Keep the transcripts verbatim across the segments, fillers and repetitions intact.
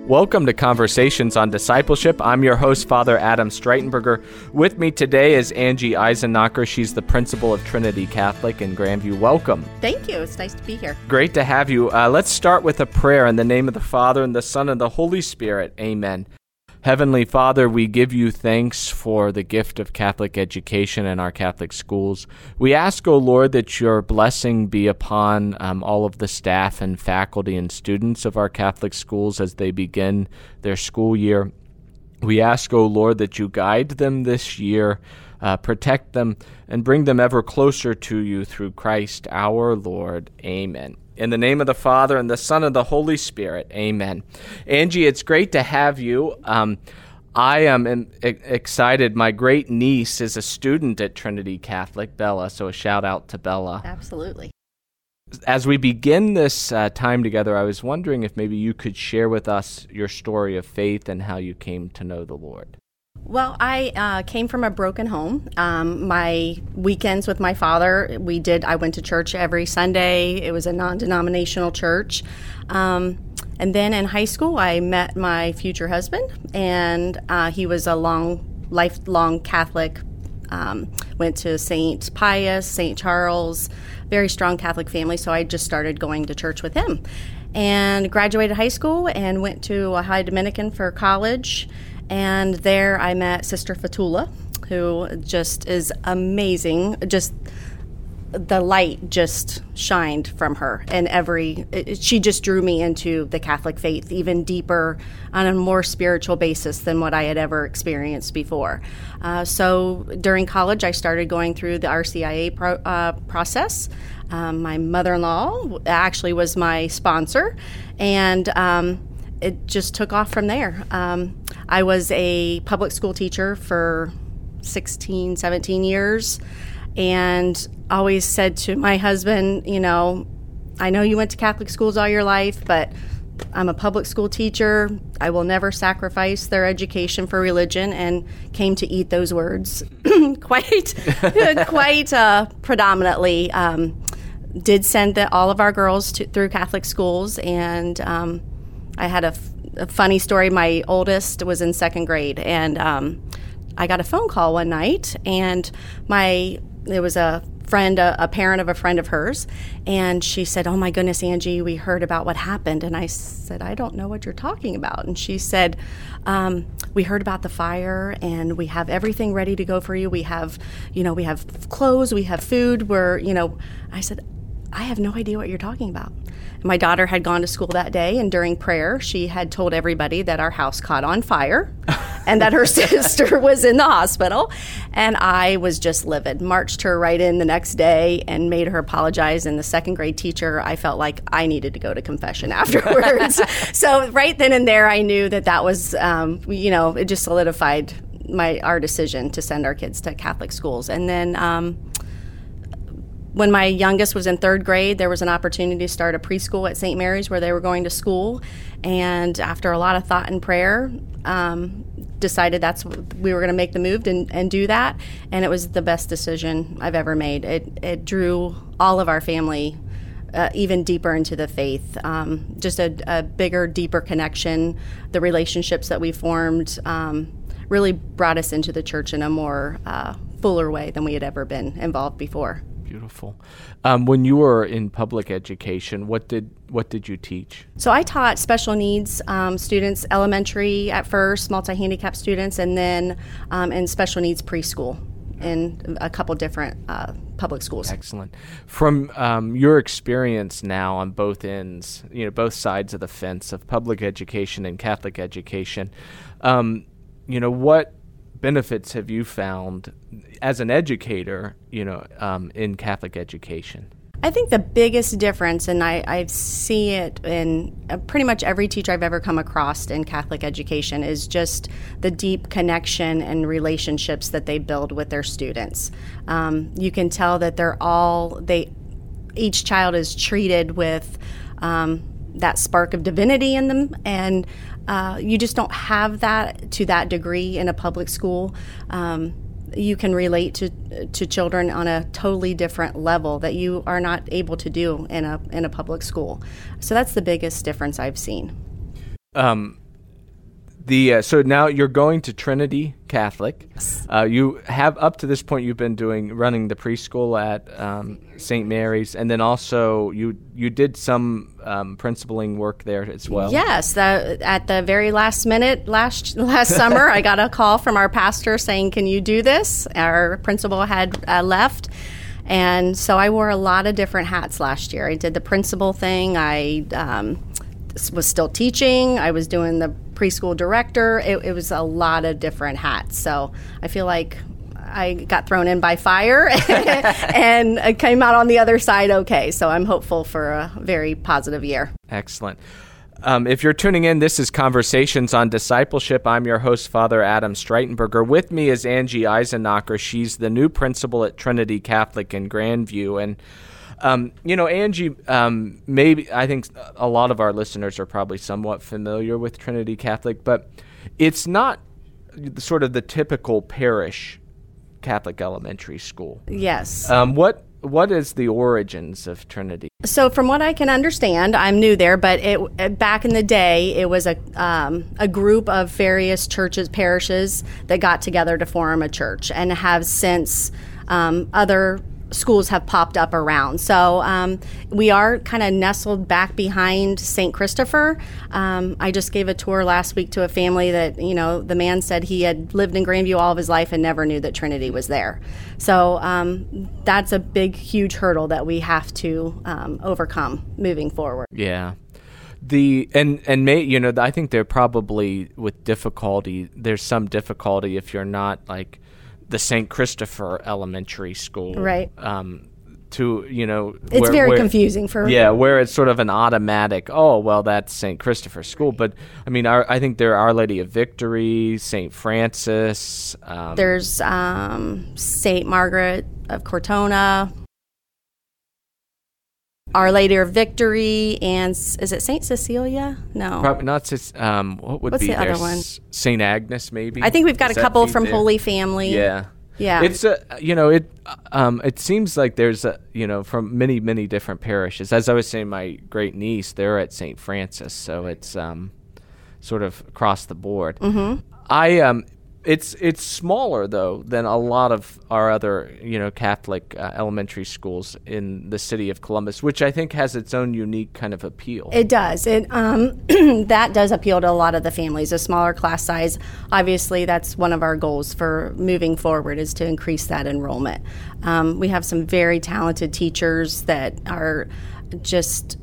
Welcome to Conversations on Discipleship. I'm your host, Father Adam Streitenberger. With me today is Angie Eisenacher. She's the principal of Trinity Catholic in Grandview. Welcome. Thank you. It's nice to be here. Great to have you. Uh, let's start with a prayer in the name of the Father, and the Son, and the Holy Spirit. Amen. Heavenly Father, we give you thanks for the gift of Catholic education in our Catholic schools. We ask, O Lord, that your blessing be upon um, all of the staff and faculty and students of our Catholic schools as they begin their school year. We ask, O Lord, that you guide them this year, uh, protect them, and bring them ever closer to you through Christ our Lord. Amen. In the name of the Father, and the Son, and the Holy Spirit. Amen. Angie, it's great to have you. Um, I am em- excited. My great niece is a student at Trinity Catholic, Bella, so a shout out to Bella. Absolutely. As we begin this uh, time together, I was wondering if maybe you could share with us your story of faith and how you came to know the Lord. Well, I uh, came from a broken home. Um, my weekends with my father, we did. I went to church every Sunday. It was a non-denominational church. Um, and then in high school, I met my future husband, and uh, he was a long, lifelong Catholic. Um, went to Saint Pius, Saint Charles, very strong Catholic family. So I just started going to church with him, and graduated high school and went to a High Dominican for college. And there I met Sister Fatula, who just is amazing. Just the light just shined from her, and every it, she just drew me into the Catholic faith even deeper on a more spiritual basis than what I had ever experienced before. Uh, so during college, I started going through the R C I A pro, uh, process. Um, my mother-in-law actually was my sponsor, and um, it just took off from there. Um, I was a public school teacher for sixteen, seventeen years, and always said to my husband, you know, I know you went to Catholic schools all your life, but I'm a public school teacher. I will never sacrifice their education for religion, and came to eat those words quite, quite uh, predominantly. Um, did send the, all of our girls to, through Catholic schools, and um, I had a, f- a funny story. My oldest was in second grade, and um, I got a phone call one night, and my there was a friend, a, a parent of a friend of hers, and she said, "Oh my goodness, Angie, we heard about what happened." And I said, "I don't know what you're talking about." And she said, um, "We heard about the fire, and we have everything ready to go for you. We have, you know, we have clothes, we have food. We're, you know," I said, "I have no idea what you're talking about." My daughter had gone to school that day, and during prayer, she had told everybody that our house caught on fire and that her sister was in the hospital. And I was just livid. Marched her right in the next day and made her apologize. And the second grade teacher, I felt like I needed to go to confession afterwards. So right then and there, I knew that that was, um, you know, it just solidified my our decision to send our kids to Catholic schools. And then um, when my youngest was in third grade, there was an opportunity to start a preschool at Saint Mary's where they were going to school. And after a lot of thought and prayer, um, decided that's we were going to make the move and, and do that. And it was the best decision I've ever made. It, it drew all of our family uh, even deeper into the faith, um, just a, a bigger, deeper connection. The relationships that we formed um, really brought us into the church in a more uh, fuller way than we had ever been involved before. Beautiful. Um, when you were in public education, what did what did you teach? So I taught special needs um, students, elementary at first, multi-handicapped students, and then um, in special needs preschool in a couple different uh, public schools. Excellent. From um, your experience now on both ends, you know, both sides of the fence of public education and Catholic education, um, you know, what benefits have you found as an educator, you know, um, in Catholic education? I think the biggest difference, and I, I see it in uh, pretty much every teacher I've ever come across in Catholic education, is just the deep connection and relationships that they build with their students. Um, you can tell that they're all, they, each child is treated with um, that spark of divinity in them, and uh, you just don't have that to that degree in a public school. Um, you can relate to to children on a totally different level that you are not able to do in a in a public school. So that's the biggest difference I've seen. Um, The uh, so now you're going to Trinity Catholic. Yes. Uh, you have up to this point you've been doing running the preschool at um, Saint Mary's, and then also you you did some um, principaling work there as well. Yes, the, at the very last minute last last summer, I got a call from our pastor saying, "Can you do this?" Our principal had uh, left. And so I wore a lot of different hats last year. I did the principal thing. I um, was still teaching. I was doing the preschool director. It, it was a lot of different hats. So I feel like I got thrown in by fire and I came out on the other side okay. So I'm hopeful for a very positive year. Excellent. Um, if you're tuning in, this is Conversations on Discipleship. I'm your host, Father Adam Streitenberger. With me is Angie Eisenacher. She's the new principal at Trinity Catholic in Grandview. And, um, you know, Angie, um, maybe I think a lot of our listeners are probably somewhat familiar with Trinity Catholic, but it's not sort of the typical parish Catholic elementary school. Yes. Um, what What is the origins of Trinity? So from what I can understand, I'm new there, but it, back in the day, it was a um, a group of various churches, parishes that got together to form a church, and have since um, other schools have popped up around. So um, we are kind of nestled back behind Saint Christopher. Um, I just gave a tour last week to a family that, you know, the man said he had lived in Grandview all of his life and never knew that Trinity was there. So um, that's a big, huge hurdle that we have to um, overcome moving forward. Yeah. The and and may you know I think they're probably with difficulty. There's some difficulty if you're not like the Saint Christopher Elementary School, right? Um, to you know, it's where, very where, confusing for yeah, where it's sort of an automatic. Oh, well, that's Saint Christopher School, but I mean, our, I think there are Our Lady of Victory, Saint Francis. Um, There's um, Saint Margaret of Cortona. Our Lady of Victory, and is it Saint Cecilia? No. Probably not. Um, what would What's be the there? other one? Saint Agnes, maybe? I think we've got Does a couple that from there? Holy Family. Yeah. Yeah. It's a, you know, it um, it seems like there's a, you know, from many, many different parishes. As I was saying, my great niece, they're at Saint Francis, so it's um, sort of across the board. Mm-hmm. I um. It's it's smaller though than a lot of our other you know Catholic uh, elementary schools in the city of Columbus, which I think has its own unique kind of appeal. It does. It um, that does appeal to a lot of the families. A smaller class size, obviously, that's one of our goals for moving forward is to increase that enrollment. Um, we have some very talented teachers that are just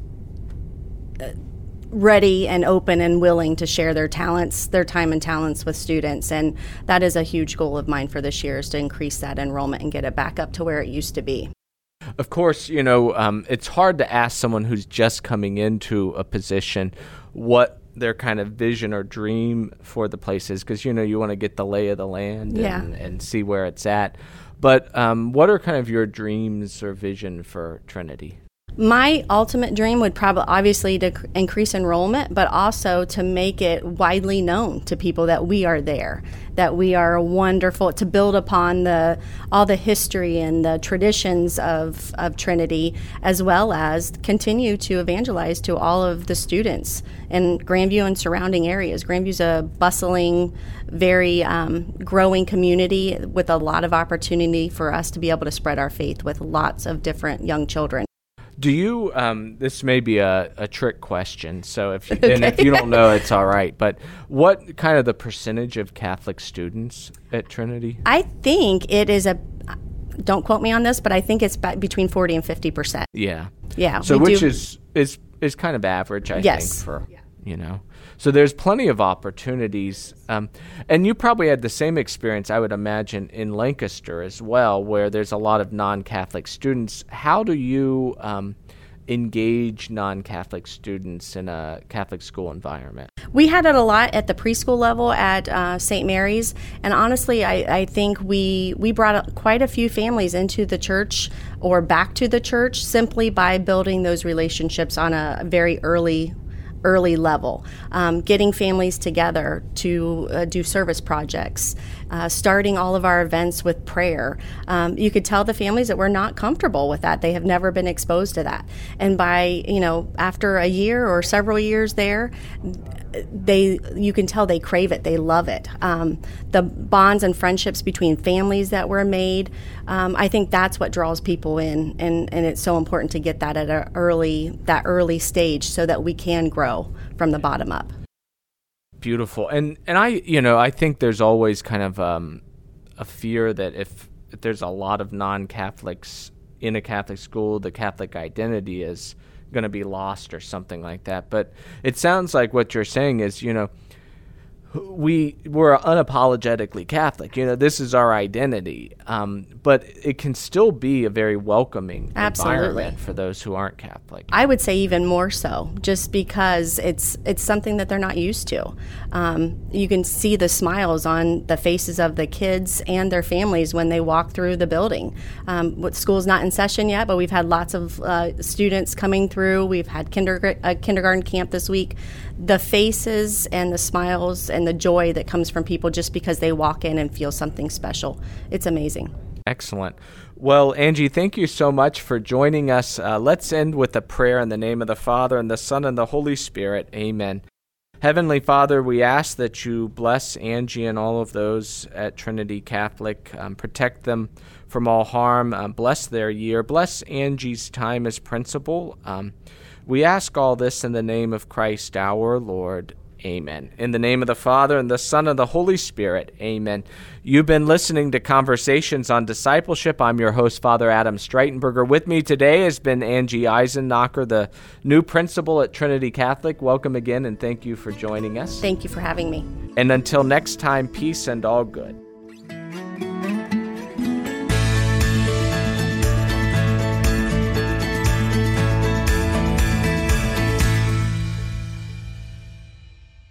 Uh, ready and open and willing to share their talents, their time and talents with students. And that is a huge goal of mine for this year, is to increase that enrollment and get it back up to where it used to be. Of course, you know, um, it's hard to ask someone who's just coming into a position what their kind of vision or dream for the place is, because, you know, you want to get the lay of the land yeah. and, and see where it's at. But um, what are kind of your dreams or vision for Trinity? My ultimate dream would probably obviously to c- increase enrollment, but also to make it widely known to people that we are there, that we are wonderful, to build upon the all the history and the traditions of, of Trinity, as well as continue to evangelize to all of the students in Grandview and surrounding areas. Grandview's a bustling, very um, growing community with a lot of opportunity for us to be able to spread our faith with lots of different young children. Do you, um, this may be a, a trick question, so if you, okay. and if you don't know, it's all right, but what kind of the percentage of Catholic students at Trinity? I think it is a, don't quote me on this, but I think it's between forty and fifty percent. Yeah. Yeah. So which do. is, is, is kind of average, I yes. think, for, yeah. you know. So there's plenty of opportunities. Um, and you probably had the same experience, I would imagine, in Lancaster as well, where there's a lot of non-Catholic students. How do you um, engage non-Catholic students in a Catholic school environment? We had it a lot at the preschool level at uh, Saint Mary's. And honestly, I, I think we, we brought quite a few families into the church or back to the church simply by building those relationships on a very early early level, um, getting families together to uh, do service projects, uh, starting all of our events with prayer. Um, you could tell the families that we're not comfortable with that. They have never been exposed to that. And by, you know, after a year or several years there, they you can tell they crave it, they love it. Um, the bonds and friendships between families that were made, um, I think that's what draws people in, and, and it's so important to get that at a early that early stage so that we can grow from the bottom up. Beautiful. And and I you know I think there's always kind of um, a fear that if, if there's a lot of non-Catholics in a Catholic school, the Catholic identity is going to be lost or something like that. But it sounds like what you're saying is, you know, we we're unapologetically Catholic. You know, this is our identity. Um, but it can still be a very welcoming Absolutely. environment for those who aren't Catholic. I would say even more so, just because it's it's something that they're not used to. Um, you can see the smiles on the faces of the kids and their families when they walk through the building. Um, what school's not in session yet, but we've had lots of uh, students coming through. We've had kinder- a kindergarten camp this week. The faces and the smiles and the joy that comes from people just because they walk in and feel something special. It's amazing. Excellent. Well, Angie, thank you so much for joining us. Uh, let's end with a prayer in the name of the Father, and the Son, and the Holy Spirit. Amen. Heavenly Father, we ask that you bless Angie and all of those at Trinity Catholic, um, protect them from all harm, um, bless their year, bless Angie's time as principal. Um, we ask all this in the name of Christ our Lord. Amen. In the name of the Father, and the Son, and the Holy Spirit. Amen. You've been listening to Conversations on Discipleship. I'm your host, Father Adam Streitenberger. With me today has been Angie Eisenknacher, the new principal at Trinity Catholic. Welcome again, and thank you for joining us. Thank you for having me. And until next time, peace and all good.